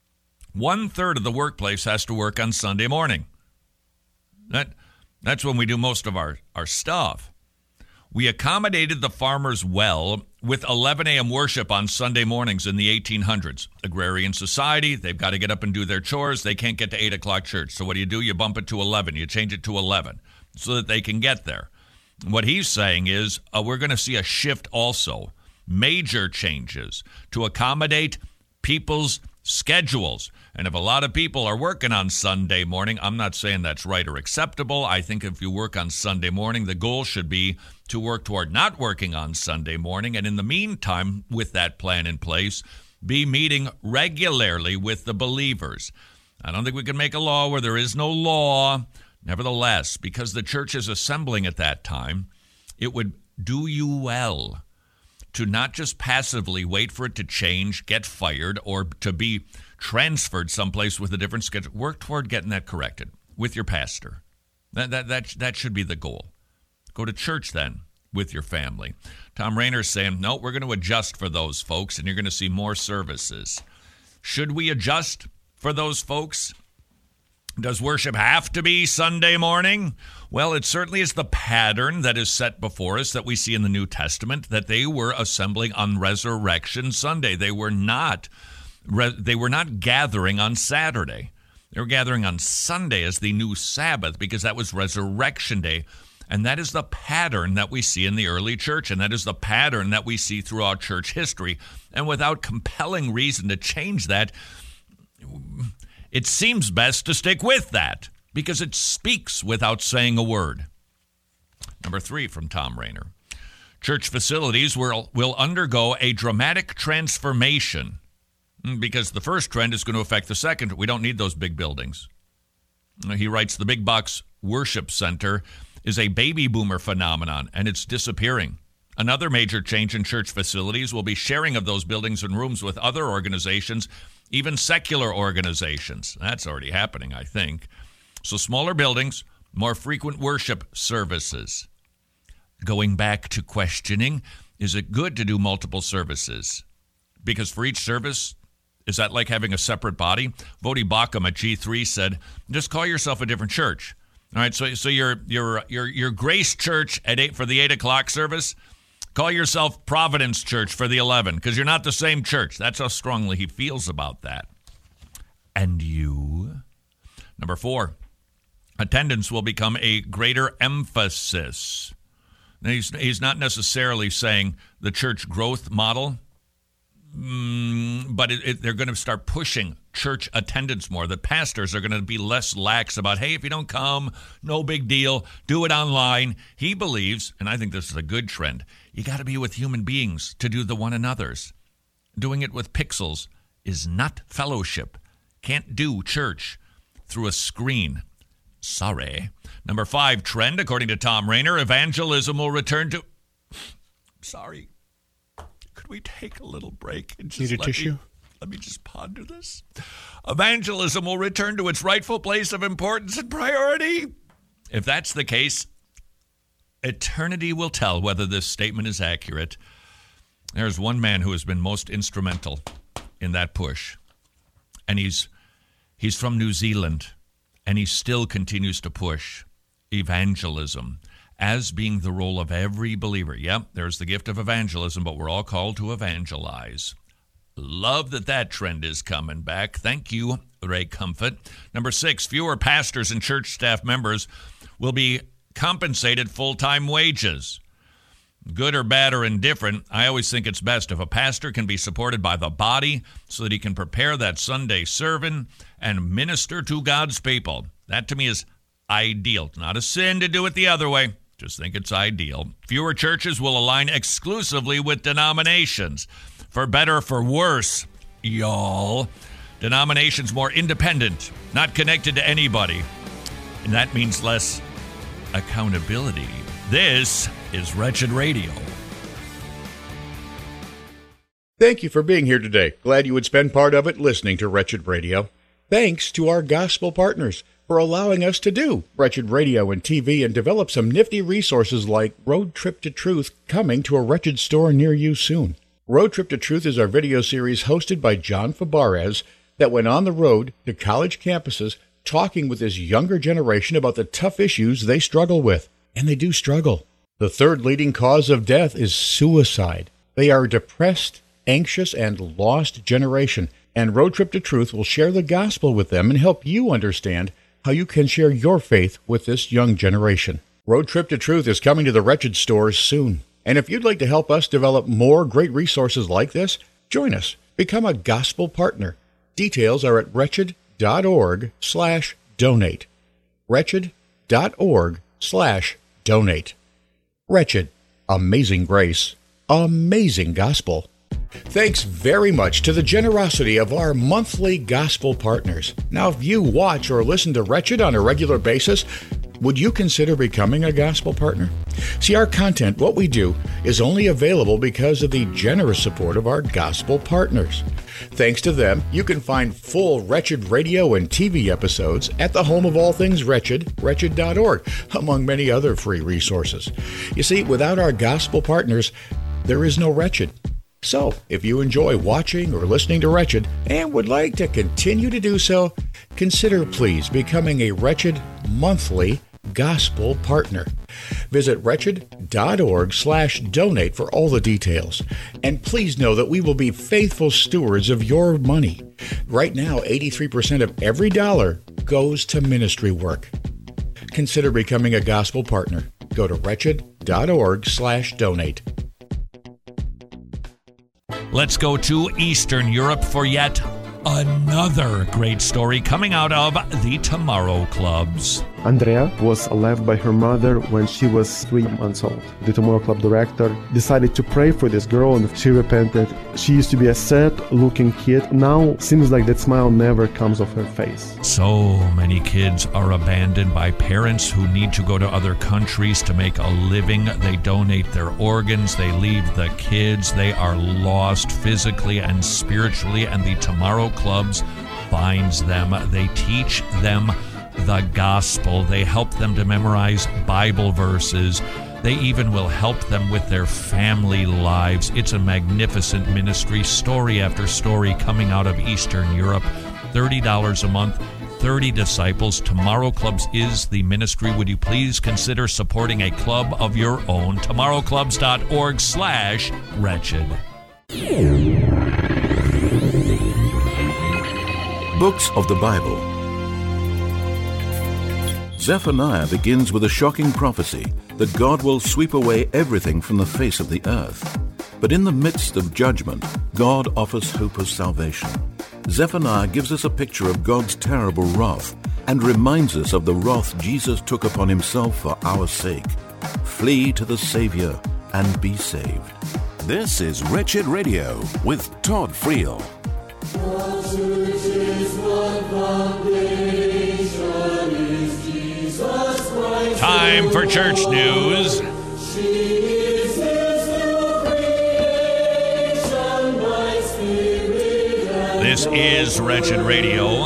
One third of the workplace has to work on Sunday morning. That, that's when we do most of our, our stuff. We accommodated the farmers well with eleven a.m. worship on Sunday mornings in the eighteen hundreds. Agrarian society, they've got to get up and do their chores. They can't get to eight o'clock church. So what do you do? You bump it to eleven. You change it to eleven so that they can get there. What he's saying is uh, we're going to see a shift also, major changes to accommodate people's schedules. And if a lot of people are working on Sunday morning, I'm not saying that's right or acceptable. I think if you work on Sunday morning, the goal should be to work toward not working on Sunday morning. And in the meantime, with that plan in place, be meeting regularly with the believers. I don't think we can make a law where there is no law. Nevertheless, because the church is assembling at that time, it would do you well to not just passively wait for it to change, get fired, or to be transferred someplace with a different schedule. Work toward getting that corrected with your pastor. That that that, that should be the goal. Go to church then with your family. Thom Rainer's saying, no, we're going to adjust for those folks, and you're going to see more services. Should we adjust for those folks? Does worship have to be Sunday morning? Well, it certainly is the pattern that is set before us that we see in the New Testament, that they were assembling on Resurrection Sunday. They were not, they were not gathering on Saturday. They were gathering on Sunday as the new Sabbath because that was Resurrection Day. And that is the pattern that we see in the early church, and that is the pattern that we see throughout church history. And without compelling reason to change that, it seems best to stick with that because it speaks without saying a word. Number three from Thom Rainer. Church facilities will, will undergo a dramatic transformation because the first trend is going to affect the second. We don't need those big buildings. He writes, the big box worship center is a baby boomer phenomenon, and it's disappearing. Another major change in church facilities will be sharing of those buildings and rooms with other organizations, even secular organizations. That's already happening, I think. So smaller buildings, more frequent worship services. Going back to questioning, is it good to do multiple services? Because for each service, is that like having a separate body? Vodi Bakum at G three said, just call yourself a different church. All right, so so your your your your Grace Church at eight for the eight o'clock service, call yourself Providence Church for the eleven, because you're not the same church. That's how strongly he feels about that. And you? Number four, attendance will become a greater emphasis. Now, he's, he's not necessarily saying the church growth model, mm, but it, it, they're going to start pushing church attendance more. The pastors are going to be less lax about, hey, if you don't come, no big deal, do it online. He believes, and I think this is a good trend, you got to be with human beings to do the one another's. Doing it with pixels is not fellowship. Can't do church through a screen. Sorry. Number five trend, according to Tom Rainer, evangelism will return to... Sorry. Could we take a little break and just Need a let tissue? me... Let me just ponder this. Evangelism will return to its rightful place of importance and priority. If that's the case, eternity will tell whether this statement is accurate. There's one man who has been most instrumental in that push, and he's he's from New Zealand, and he still continues to push evangelism as being the role of every believer. Yep, there's the gift of evangelism, but we're all called to evangelize. Love that that trend is coming back. Thank you, Ray Comfort. Number six, fewer pastors and church staff members will be compensated full-time wages. Good or bad or indifferent, I always think it's best if a pastor can be supported by the body so that he can prepare that Sunday sermon and minister to God's people. That to me is ideal. It's not a sin to do it the other way. Just think it's ideal. Fewer churches will align exclusively with denominations. For better or for worse, y'all. Denominations more independent, not connected to anybody. And that means less accountability. This is Wretched Radio. Thank you for being here today. Glad you would spend part of it listening to Wretched Radio. Thanks to our gospel partners for allowing us to do Wretched Radio and T V and develop some nifty resources like Road Trip to Truth, coming to a Wretched store near you soon. Road Trip to Truth is our video series hosted by John Fabarez that went on the road to college campuses talking with this younger generation about the tough issues they struggle with. And they do struggle. The third leading cause of death is suicide. They are a depressed, anxious, and lost generation, and Road Trip to Truth will share the gospel with them and help you understand how you can share your faith with this young generation. Road Trip to Truth is coming to the Wretched stores soon. And if you'd like to help us develop more great resources like this, join us. Become a gospel partner. Details are at wretched.org slash donate. Wretched.org slash donate. Wretched. Amazing grace. Amazing gospel. Thanks very much to the generosity of our monthly gospel partners. Now, if you watch or listen to Wretched on a regular basis, would you consider becoming a gospel partner? See, our content, what we do, is only available because of the generous support of our gospel partners. Thanks to them, you can find full Wretched Radio and T V episodes at the home of all things Wretched, wretched dot org, among many other free resources. You see, without our gospel partners, there is no Wretched. So, if you enjoy watching or listening to Wretched and would like to continue to do so, consider please becoming a Wretched monthly gospel partner. Visit wretched.org slash donate for all the details. And please know that we will be faithful stewards of your money. Right now, eighty-three percent of every dollar goes to ministry work. Consider becoming a gospel partner. Go to wretched.org slash donate. Let's go to Eastern Europe for yet another great story coming out of the Tomorrow Clubs. Andrea was left by her mother when she was three months old. The Tomorrow Club director decided to pray for this girl and she repented. She used to be a sad-looking kid. Now seems like that smile never comes off her face. So many kids are abandoned by parents who need to go to other countries to make a living. They donate their organs. They leave the kids. They are lost physically and spiritually, and the Tomorrow Clubs finds them. They teach them the gospel. They help them to memorize Bible verses. They even will help them with their family lives. It's a magnificent ministry, story after story coming out of Eastern Europe. thirty dollars a month, thirty disciples. Tomorrow Clubs is the ministry. Would you please consider supporting a club of your own? tomorrowclubs.org slash wretched. Books of the Bible. Zephaniah begins with a shocking prophecy that God will sweep away everything from the face of the earth. But in the midst of judgment, God offers hope of salvation. Zephaniah gives us a picture of God's terrible wrath and reminds us of the wrath Jesus took upon himself for our sake. Flee to the Savior and be saved. This is Wretched Radio with Todd Friel. Time for church news. This is Wretched Radio.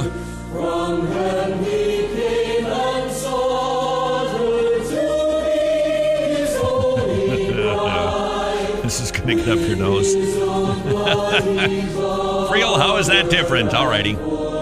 This is going to get up your nose. Friel, how is that different? Alrighty.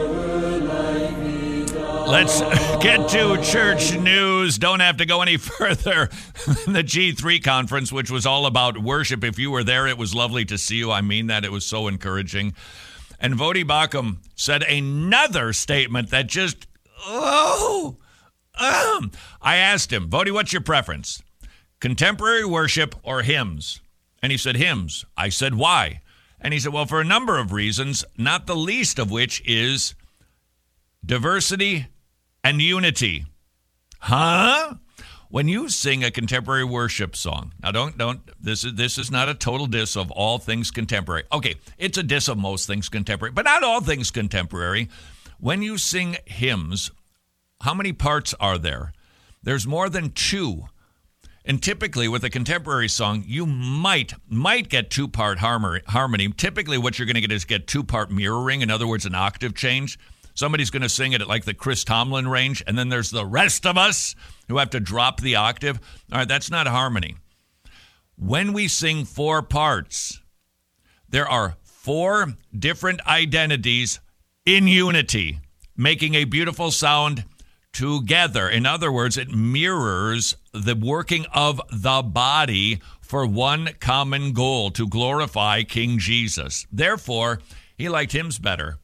Let's get to church news. Don't have to go any further than the G three conference, which was all about worship. If you were there, it was lovely to see you. I mean that. It was so encouraging. And Voddie Baucham said another statement that just, oh, um. I asked him, Voddie, what's your preference? Contemporary worship or hymns? And he said, hymns. I said, why? And he said, well, for a number of reasons, not the least of which is diversity and unity. Huh? When you sing a contemporary worship song, now don't, don't, this is, this is not a total diss of all things contemporary. Okay, it's a diss of most things contemporary, but not all things contemporary. When you sing hymns, how many parts are there? There's more than two. And typically with a contemporary song, you might, might get two-part harmony. Typically what you're going to get is get two-part mirroring, in other words, an octave change. Somebody's going to sing it at like the Chris Tomlin range, and then there's the rest of us who have to drop the octave. All right, that's not harmony. When we sing four parts, there are four different identities in unity, making a beautiful sound together. In other words, it mirrors the working of the body for one common goal, to glorify King Jesus. Therefore, he liked hymns better.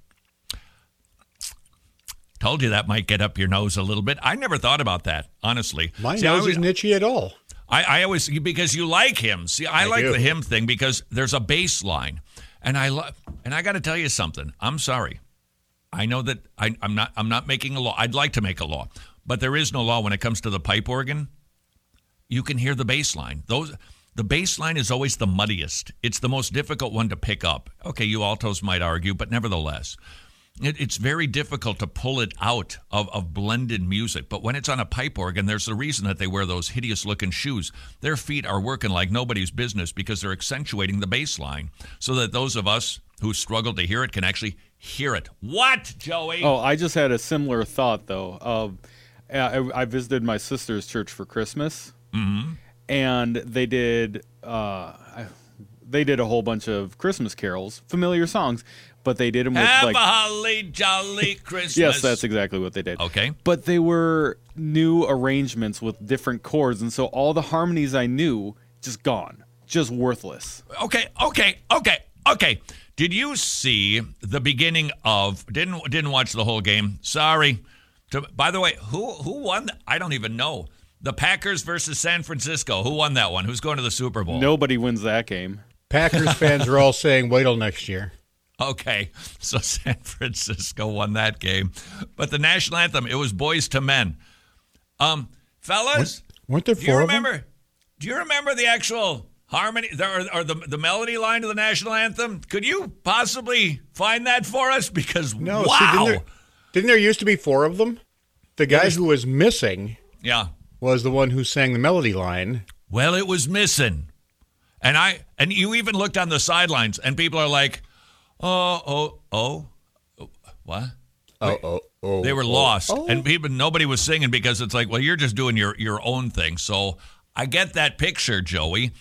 Told you that might get up your nose a little bit. I never thought about that, honestly. My See, nose always, isn't itchy at all. I, I always, because you like hymns. See, I, I like do. the hymn thing because there's a bass line. And I love, and I got to tell you something. I'm sorry. I know that I, I'm not I'm not making a law. I'd like to make a law. But there is no law when it comes to the pipe organ. You can hear the bass line. Those, the bass line is always the muddiest. It's the most difficult one to pick up. Okay, you altos might argue, but nevertheless. It, it's very difficult to pull it out of, of blended music. But when it's on a pipe organ, there's a reason that they wear those hideous-looking shoes. Their feet are working like nobody's business because they're accentuating the bass line so that those of us who struggle to hear it can actually hear it. What, Joey? Oh, I just had a similar thought, though. Uh, I, I visited my sister's church for Christmas, mm-hmm. and they did uh, they did a whole bunch of Christmas carols, familiar songs. But they did them with Have like a holly jolly Christmas. Yes, that's exactly what they did. Okay. But they were new arrangements with different chords, and so all the harmonies I knew just gone, just worthless. Okay, okay, okay, okay. Did you see the beginning of? Didn't didn't watch the whole game. Sorry. To, by the way, who who won? The, I don't even know. The Packers versus San Francisco. Who won that one? Who's going to the Super Bowl? Nobody wins that game. Packers fans are all saying, "Wait till next year." Okay, so San Francisco won that game. But the national anthem, it was Boys to Men. Um, fellas, weren't there do four you of them? remember, do you remember the actual harmony or, or the, the melody line of the national anthem? Could you possibly find that for us? Because, no, wow. See, didn't, there, didn't there used to be four of them? The guy was, who was missing yeah. was the one who sang the melody line. Well, it was missing. And I and you even looked on the sidelines, and people are like, Oh, oh, oh, what? Oh, oh, oh. They were oh, lost. oh. And people, nobody was singing because it's like, well, you're just doing your, your own thing. So I get that picture, Joey.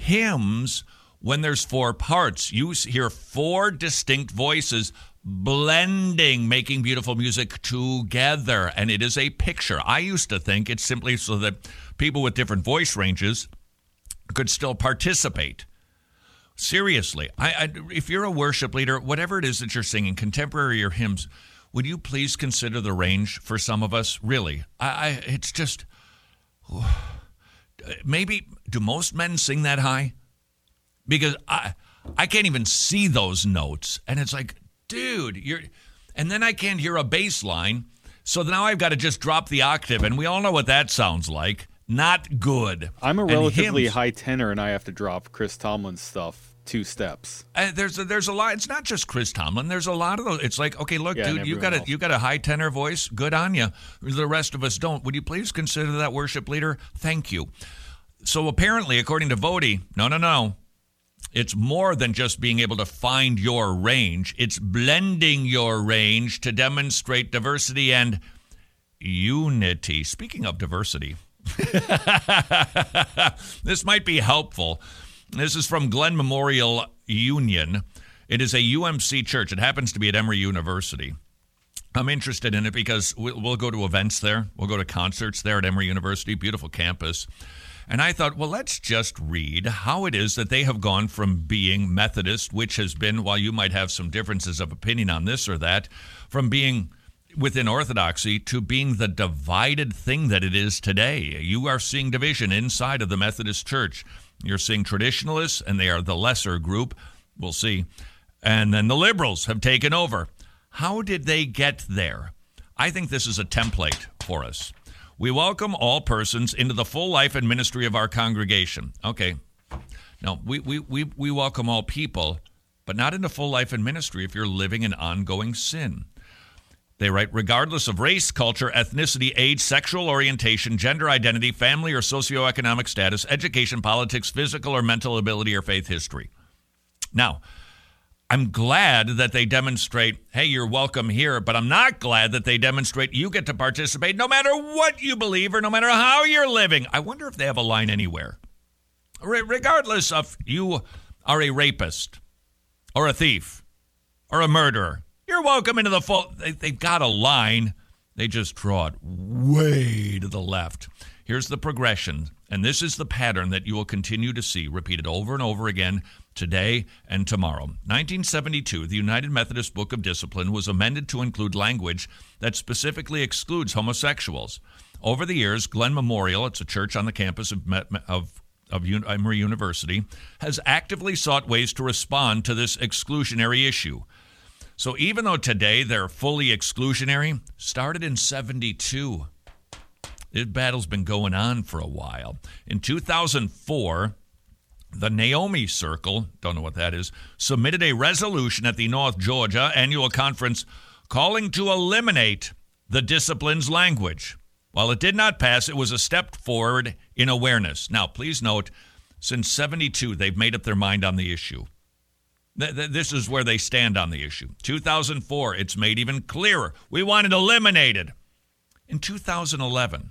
Hymns, when there's four parts, you hear four distinct voices blending, making beautiful music together. And it is a picture. I used to think it's simply so that people with different voice ranges could still participate. Seriously, I, I, if you're a worship leader, whatever it is that you're singing, contemporary or hymns, would you please consider the range for some of us? Really, I, I it's just maybe do most men sing that high? Because I I can't even see those notes, and it's like, dude, you're, and then I can't hear a bass line, so now I've got to just drop the octave, and we all know what that sounds like. Not good. I'm a And relatively hymns- high tenor, and I have to drop Chris Tomlin's stuff two steps. Uh, there's a, there's a lot. It's not just Chris Tomlin. There's a lot of those. It's like, okay, look, Yeah, and dude, you got a everyone you got a high tenor voice. Good on you. The rest of us don't. Would you please consider that worship leader? Thank you. So apparently, according to Vody, no, no, no. It's more than just being able to find your range. It's blending your range to demonstrate diversity and unity. Speaking of diversity, this might be helpful. This is from Glen Memorial Union. It is a U M C church. It happens to be at Emory University. I'm interested in it because we'll go to events there. We'll go to concerts there at Emory University. Beautiful campus. And I thought, well, let's just read how it is that they have gone from being Methodist, which has been, while you might have some differences of opinion on this or that, from being within Orthodoxy to being the divided thing that it is today. You are seeing division inside of the Methodist Church. You're seeing traditionalists, and they are the lesser group. We'll see. And then the liberals have taken over. How did they get there? I think this is a template for us. We welcome all persons into the full life and ministry of our congregation. Okay. No, we, we, we, we welcome all people, but not into full life and ministry if you're living in ongoing sin. They write, regardless of race, culture, ethnicity, age, sexual orientation, gender identity, family or socioeconomic status, education, politics, physical or mental ability, or faith history. Now, I'm glad that they demonstrate, hey, you're welcome here, but I'm not glad that they demonstrate you get to participate no matter what you believe or no matter how you're living. I wonder if they have a line anywhere. Re- regardless of you are a rapist or a thief or a murderer, you're welcome into the full. They, they've got a line. They just draw it way to the left. Here's the progression, and this is the pattern that you will continue to see repeated over and over again today and tomorrow. nineteen seventy-two, the United Methodist Book of Discipline was amended to include language that specifically excludes homosexuals. Over the years, Glen Memorial, it's a church on the campus of, of, of Emory University, has actively sought ways to respond to this exclusionary issue. So even though today they're fully exclusionary, started in seventy-two. This battle's been going on for a while. In two thousand four, the Naomi Circle, don't know what that is, submitted a resolution at the North Georgia Annual Conference calling to eliminate the discipline's language. While it did not pass, it was a step forward in awareness. Now, please note, since seventy-two, they've made up their mind on the issue. This is where they stand on the issue. two thousand four, it's made even clearer. We want it eliminated. In two thousand eleven,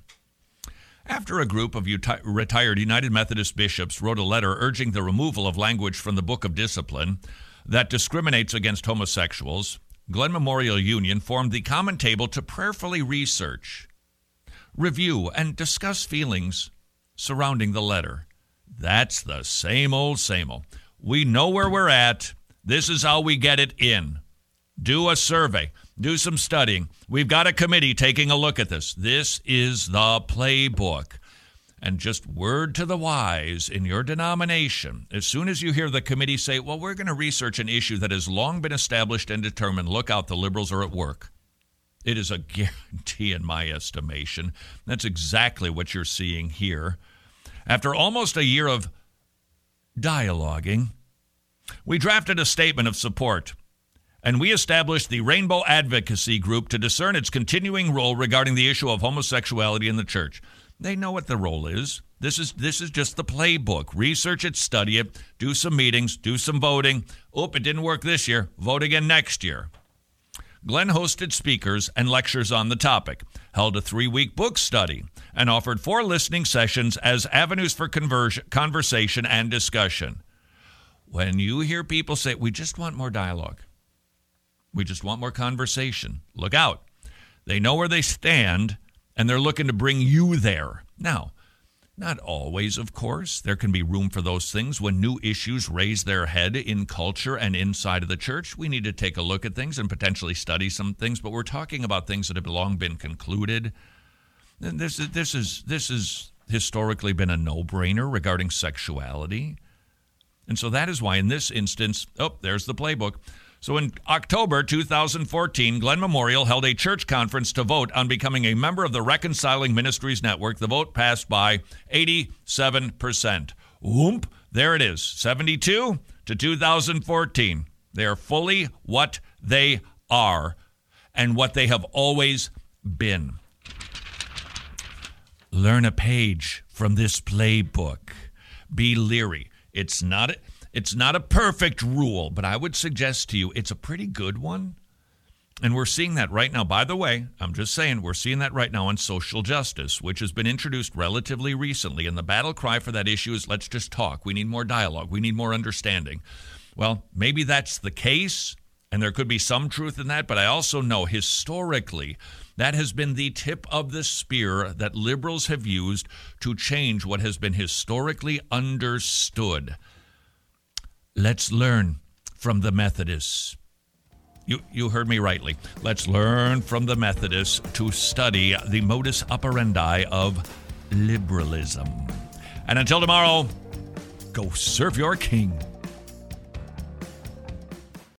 after a group of uti- retired United Methodist bishops wrote a letter urging the removal of language from the Book of Discipline that discriminates against homosexuals, Glen Memorial Union formed the Common Table to prayerfully research, review, and discuss feelings surrounding the letter. That's the same old, same old. We know where we're at. This is how we get it in. Do a survey. Do some studying. We've got a committee taking a look at this. This is the playbook. And just word to the wise in your denomination, as soon as you hear the committee say, well, we're going to research an issue that has long been established and determined, look out, the liberals are at work. It is a guarantee in my estimation. That's exactly what you're seeing here. After almost a year of dialoguing, we drafted a statement of support, and we established the Rainbow Advocacy Group to discern its continuing role regarding the issue of homosexuality in the church. They know what the role is. This is this is just the playbook. Research it, study it, do some meetings, do some voting. Oop, it didn't work this year. Vote again next year. Glenn hosted speakers and lectures on the topic, held a three-week book study, and offered four listening sessions as avenues for conversion, conversation and discussion. When you hear people say, we just want more dialogue, we just want more conversation, look out. They know where they stand, and they're looking to bring you there. Now, not always, of course. There can be room for those things when new issues raise their head in culture and inside of the church. We need to take a look at things and potentially study some things, but we're talking about things that have long been concluded. This is, this is, this has historically been a no-brainer regarding sexuality. And so that is why in this instance, oh, there's the playbook. So in October two thousand fourteen, Glen Memorial held a church conference to vote on becoming a member of the Reconciling Ministries Network. The vote passed by eighty-seven percent. Whoop, there it is, seventy-two to two thousand fourteen. They are fully what they are and what they have always been. Learn a page from this playbook. Be leery. It's not, it's not a perfect rule, but I would suggest to you it's a pretty good one. And we're seeing that right now. By the way, I'm just saying, we're seeing that right now on social justice, which has been introduced relatively recently. And the battle cry for that issue is, let's just talk. We need more dialogue. We need more understanding. Well, maybe that's the case, and there could be some truth in that. But I also know historically that has been the tip of the spear that liberals have used to change what has been historically understood. Let's learn from the Methodists. You you heard me rightly. Let's learn from the Methodists to study the modus operandi of liberalism. And until tomorrow, go serve your king.